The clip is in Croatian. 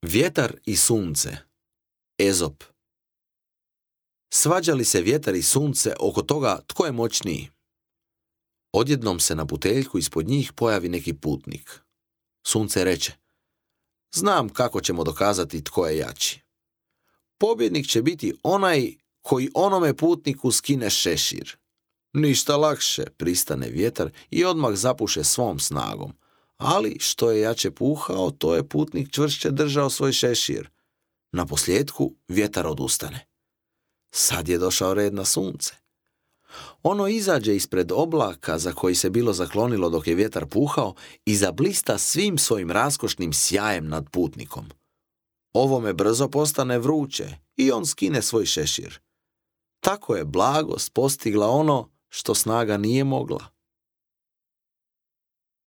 Vjetar i sunce. Ezop. Svađali se vjetar i sunce oko toga tko je moćniji. Odjednom se na puteljku ispod njih pojavi neki putnik. Sunce reče: znam kako ćemo dokazati tko je jači. Pobjednik će biti onaj koji onome putniku skine šešir. Ništa lakše, pristane vjetar i odmah zapuše svom snagom. Ali što je jače puhao, to je putnik čvršće držao svoj šešir. Naposljetku vjetar odustane. Sad je došao red na sunce. Ono izađe ispred oblaka za koji se bilo zaklonilo dok je vjetar puhao i zablista svim svojim raskošnim sjajem nad putnikom. Ovome brzo postane vruće i on skine svoj šešir. Tako je blagost postigla ono što snaga nije mogla.